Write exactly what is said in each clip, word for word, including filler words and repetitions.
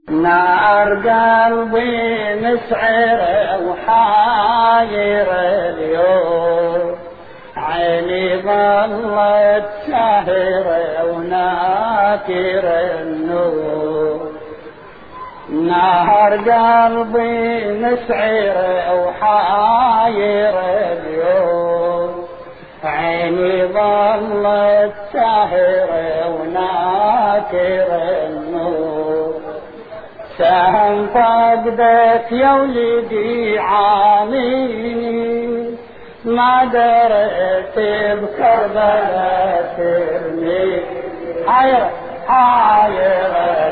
نار قلبي مسعر وحاير اليوم، عيني ظلت ساهرة وناكر النور. نار قلبي مسعر وحاير اليوم، عيني ظلت ساهرة وناكر النور. سهم فقدك يا ولدي عاميني، ما دريت بكربلاء ترمي. حاير حاير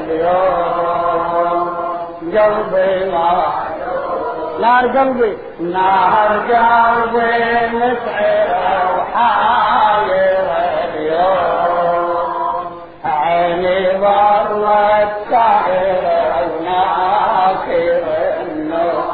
اليوم قلبي ما نار قلبي نار قلبي مسعر وحاير اليوم، عيني ظلت ساهرة وناكر النور.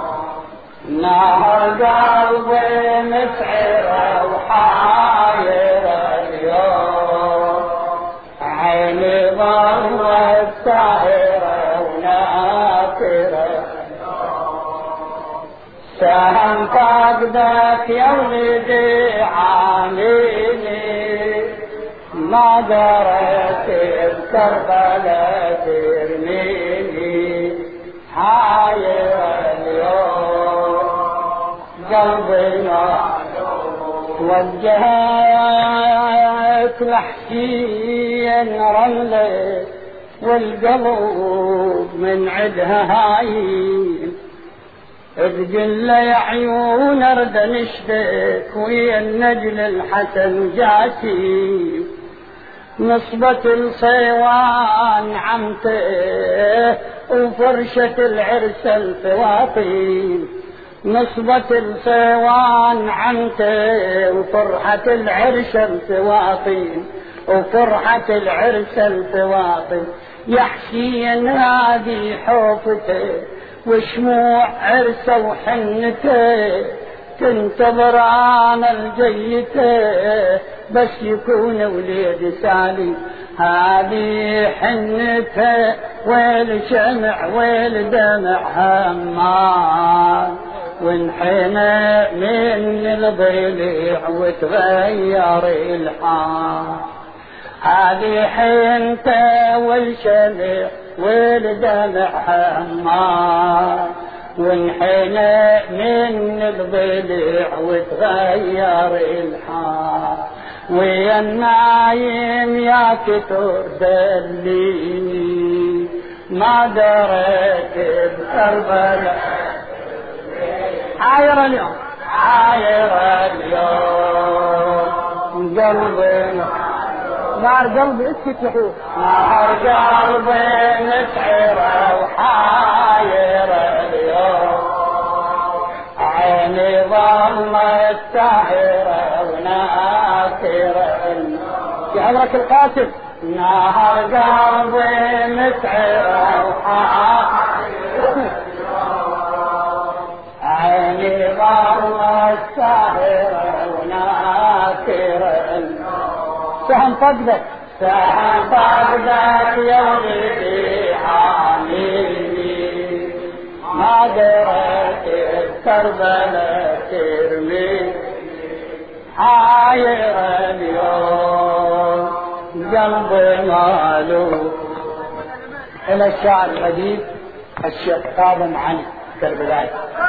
نار قلبي مسعر وحاير اليوم، عيني ظلت ساهرة وناكر النور. سهم فقدك يا ولدي عاميني، ما دريت بكربلاء ترميني. حاير اليوم قلبي ما توجهت لحسين رملة، والقلب من عدها هايل. تقول يا عيون ارد نشتك ويا النجل الحسن جاتي، نصبة الصيوان عمته وفرشة العرس الفواطين. نصبة الصيوان عمته وفرحة العرس الفواطين، وفرحة العرس الفواطين. يا حسين هذه حوفته وشموع عرسه وحنته، تنتظر انا الجيته بس يكون وليد سالي. هذه حنته ويل شمع ويل دمع همان، وانحنى من الضليع وتغير الحال. هذه حنته والشمع والدمع همان، وانحنى من الضليع وتغير الحال. ويا النايم يا كتر دليني، ما دريت بكربلاء. حاير اليوم حاير اليوم قلبي نار قلبي اسكت يحوف. نار قلبي مسعر وحاير اليوم، عيني ظلت ساهرة وناكر النور. يا عمرك القاتل. نار قلبي مسعر وحاير اليوم، عيني ظلت ساهرة وناكر النور. سهم فقدك سهم فقدك يا ولدي عاميني، ما دريت بكربلاء ترمي. حاير اليوم قلبي مالو. إلى الشاعر الأديب الشيخ كاظم علي كربلاء.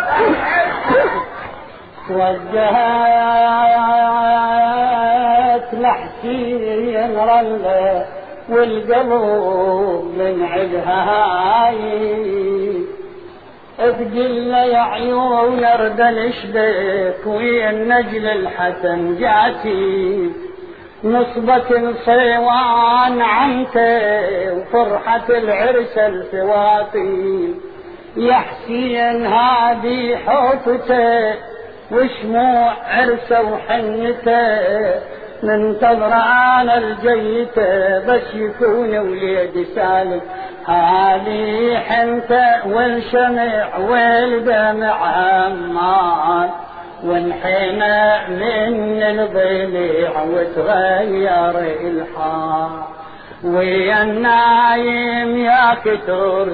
توجهت لحسين رملة والقلب من عدها هايل. تقول يا عيون ارد نشبك ويا النجل الحسن جاتي، نصبة صيوان عمته وفرحة العرس الفواطين. يا حسين هذه حوفته وشموع عرسه وحنته، ننتظر انا الجيته بس يكون وليد سالم. هذه حنته والشمع والدمع همان، وانحنى من الضليع وتغير الحال. ويا النايم يا كتر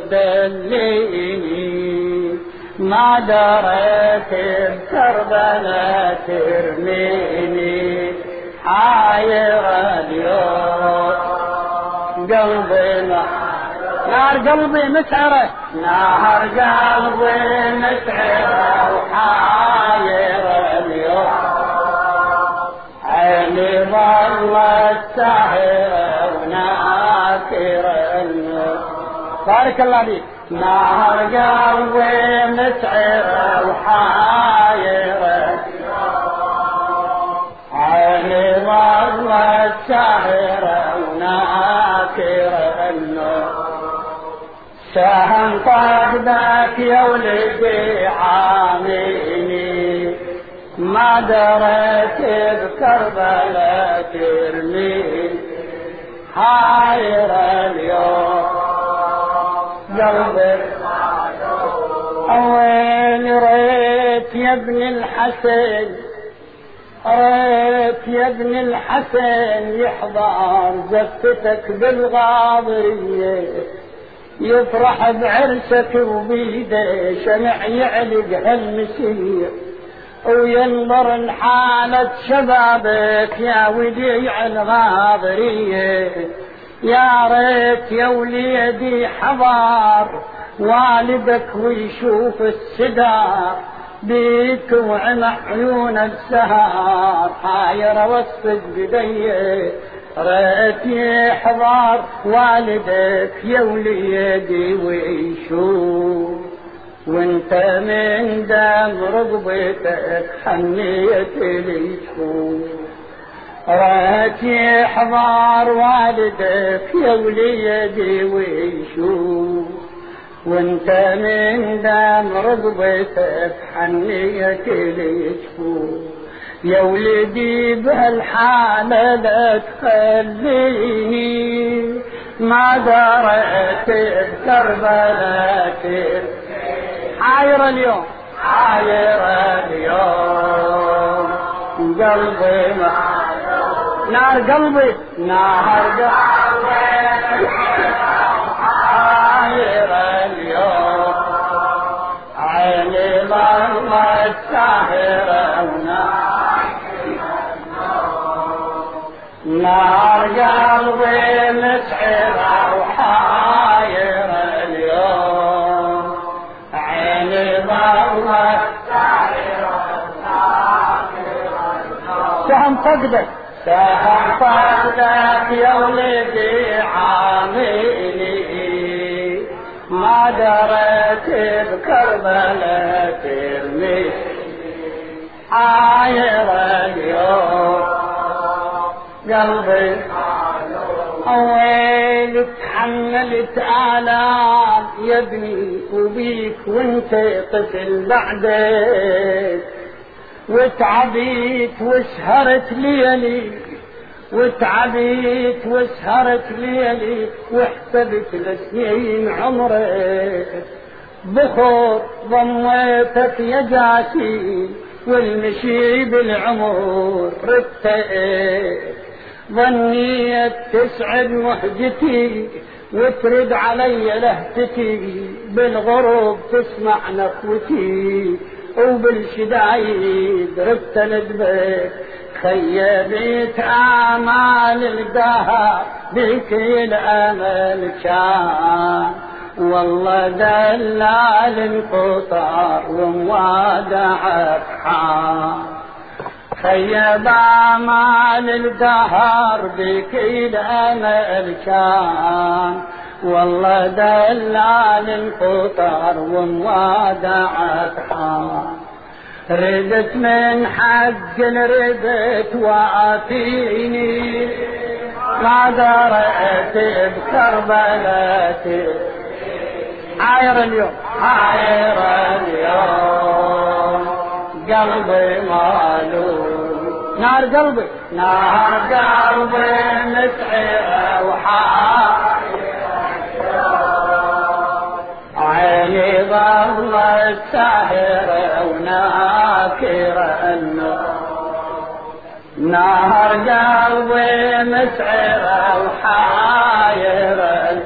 دليني ما دريت بكربلاء ترميني حاير اليوم قلبي نار قلبي مسعرة نار قلبي مسعرة وحاير اليوم عيني ظلت ساهرة وناكرة النور. بارك الله فيك. نار قلبي مسعرة وحايرة عيني ظلت ساهرة وناكرة النور. سهم طاقدك يا ولدي عاميني ما دريت بكربلاء ترميني حاير اليوم قلبي وين ريت يا ابن الحسن ريت يا ابن الحسن يحضر زفتك بالغاضرية يفرح بعرسك وبيده شمع يعلق هالمسير وينظر لحالة شبابك يا وديع الغاضرية. يا ريت يا وليدي حضر والدك ويشوف السدار بيك وعمى عيون السهار حاير وصفك بديه. ريت يحضر والدك يا وليدي ويشوف وانت من دم رقبتك حنيت لي تشوف. ريت يحضر والدك يا وليدي ويشوف وانت من دم رقبتك حنيت لي تشوف. يا ولدي بهالحالة لا تخليني ما دريت بكربلاء حاير اليوم حاير اليوم قلبي نار قلبي نار قلبي حاير اليوم عيني ظلمت ساهرة نار قلبي مسعرة وحاير اليوم عيني ظلمت ساهرة سهم فقدك سهم فقدك يا ولدي عاميني ما دريت بكربلاء ترميني حاير اليوم قلبي ويل تحملت آلام يا ابني وبيك وانت طفل بعدك وتعبيت وسهرت ليلي وتعبيت وسهرت ليلي واحسبت لسنين عمرك بخور ضميتك يا جاسي والمشي بالعمر رتئت ظنيت تسعد مهجتي وترد علي لهفتي بالغروب تسمع نخوتي وبالشدايد ربت ندبك خيبت آمال الدهر بك الأمل كان والله دلال انقطع وموادعك حان خيب آمال الدهر بك الأمل كان والله دلال انقطع وموادعك حان ردت من حق ردت وعافيني ما دريت بكربلاء حاير اليوم حاير اليوم قلبي مالوم نار قلبي نار قلبي مسعرة وحاير عيني ظلت ساهرة وناكرة النور نهر قلبي مسعر وحاير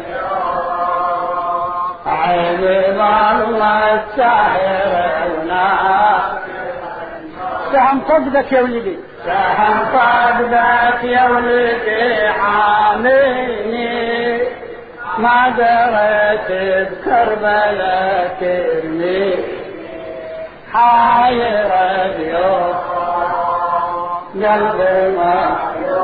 عيني ظلمت ساهر ونار سهم فقدك يا ولدي سهم فقدك يا ولدي حاميني ما دريت بكربلاء ترمي حاير اليوم قلبي ما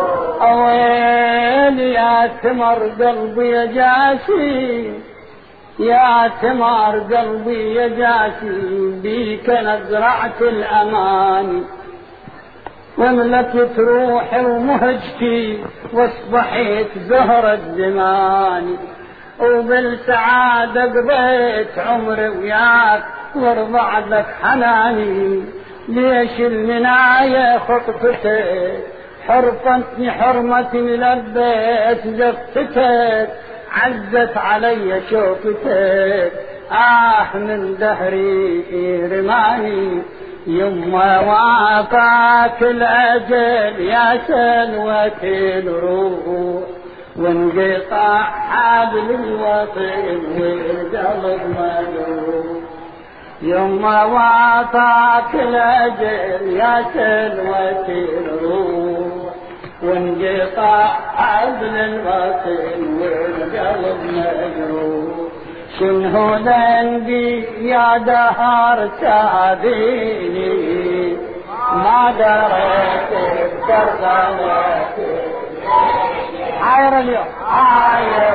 أويل يا تمر قلبي يا جاسي يا تمر قلبي يا جاسي بيك نزرعت الأمان وملكت روحي ومهجتي واصبحت زهرة زماني وبالسعادة قضيت عمري وياك وارضع لك حناني ليش المناية خطفتك حرفتني حرمتي لبيت زفتك عزت علي شوفتك آه من دهري رماني يما وافاك الأجل يا سلوة الروح وانقطع حبل الوطن والقلب مجروح يما وافاك الأجل يا سلوة الروح وانقطع حبل الوطن والقلب مجروح شنو ذنبي يا دهر سابيني ما دريت بكربلتي حاير اليوم حاير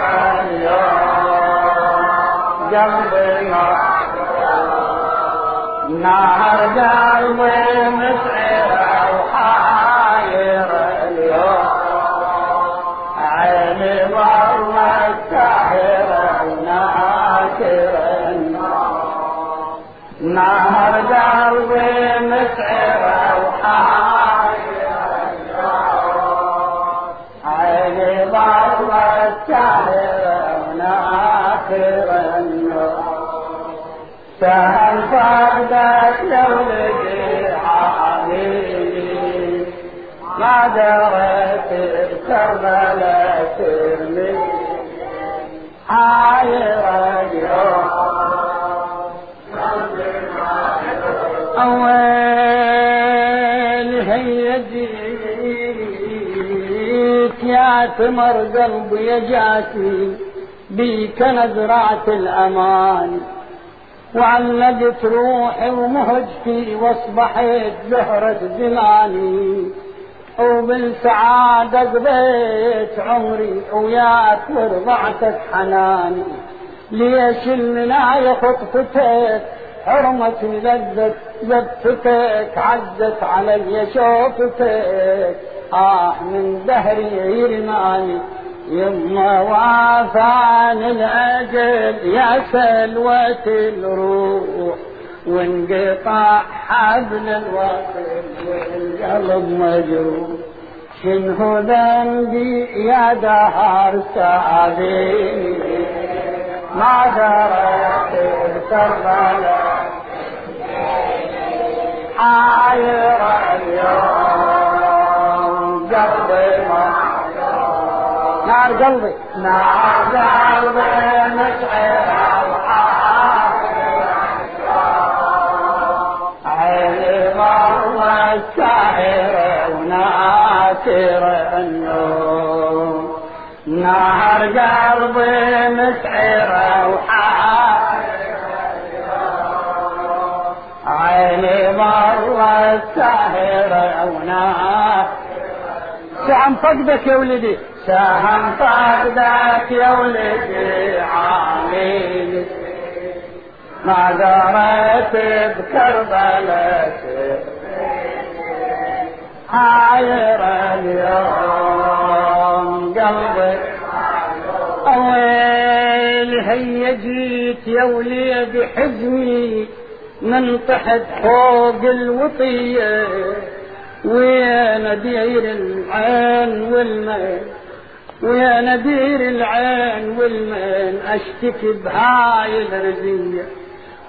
اليوم قلبي نهر قلبي مسعر وحاير اليوم عيني ظلمت ساهرة وناكرة نهر قلبي مسعر وحاير اليوم عيني ظلمت ساهرة وناكرة سهل فقدك لو لقي علي ما دريت بكربلاء ترمي حاير اليوم أول هي جيت يا ثمر قلبي يا جاتي بيك نزرعت الأمان وعلقت روحي ومهجتي واصبحت زهرة زماني وبالسعادة قضيت عمري وياك ورضعتك حناني ليش المناية خطفتك حرمتي لذت زفتك عزت علي شوفتك آه من دهري يرماني يما وافاني الأجل يا سلوة الروح وانقطع حبل الوصل والقلب مجروح شنو ذنبي يا دهر سابيني ما دريت بكربلاء حاير اليوم قلبي نار قلبي نار قلبي مسعر وحاير عيني مرة ساهرة وناكرة النوم نار قلبي مسعر وحاير عيني مرة ساهرة وناكرة سهم فقدك يا ولدي سهم فقدك يا ولدي عامل ما دريت بكربلاء حاير اليوم قلبي أويل هي جيت يا وليدي حزني من تحت فوق الوطية ويا ندير العين والمين ويا ندير العين والمين اشتكي بهاي الرزية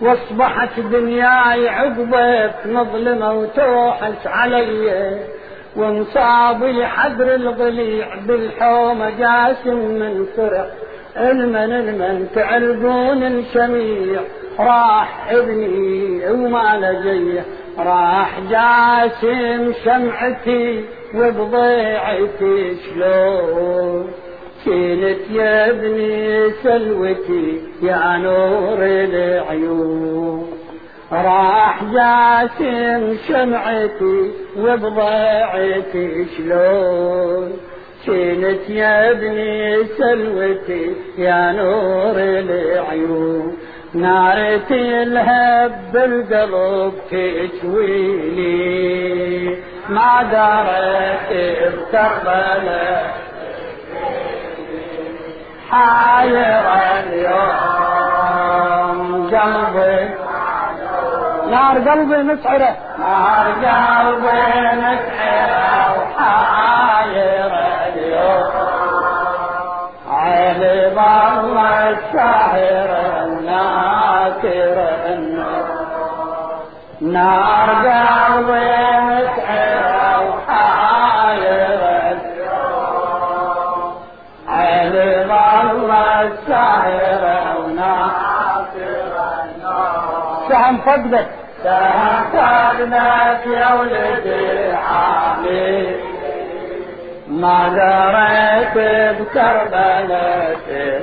واصبحت دنياي عقبك مظلمة وتوحش علي وانصاب لحدر الضليع بالحومة جاسم من فرح المن المن تعرفون الشميع راح ابني وما لجيه راح جاسم شمعتي وبضيعتي شلون كنت يا ابني سلوتي يا نور العيون راح جاسم شمعتي وبضيعتي شلون كنت يا ابني سلوتي يا نور العيون نارتي الهب بالقلب تشويني ما دارت بكربلاء حاير اليوم قلبي نار قلبي مسعرة نار قلبي مسعرة وحاير اليوم عيني والله الساهر الناكر النور نار قلبي مسعرة وحاير اليوم عيني والله الساهر وناكر النور سهم فقدك سهم فقدك يا ولدي حامي ما دريت بكربلاء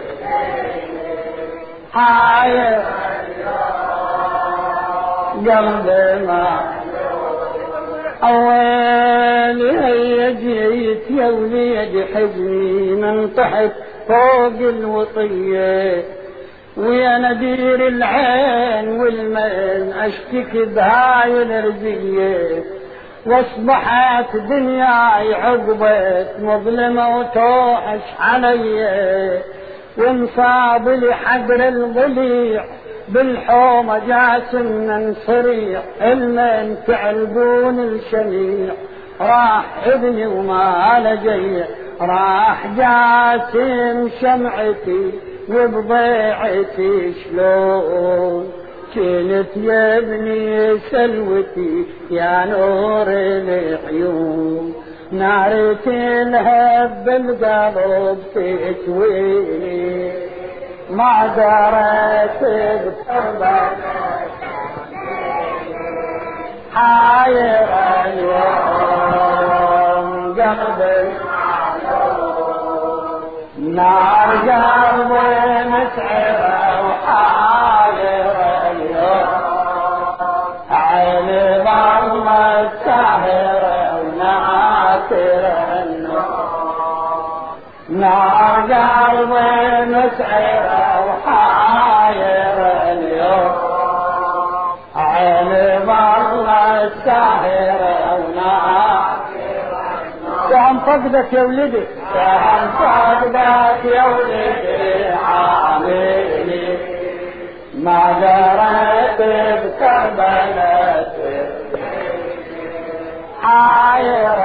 حاير قلبي ما أولي هيا جيت يا وليد حزني من تحت فوق الوطية ويا ندير العين والمن اشتكي بهاي الرزية واصبحت دنياي عقبت مظلمة وتوحش علي وانصاب لي حدر الضليع بالحومة جاسم من صريع المن تعلقون الشميع راح ابني وما لجي راح جاسم شمعتي وبضيعتي شلون كنت يا ابني سلوتي يا نور العيون نارتي الهب بالقلب تشويني ما دريت بكربلاء حاير اليوم قلبي نار قلبي مسعرة وحاير اليوم عيني والله الساهرة وناكر النور نار قلبي مسعرة وحاير اليوم عيني والله الساهرة وناكر النور سهم فقدك يا ولدي سهم فقدك يا ولدي عاملي ما دريت بكربلاء حاير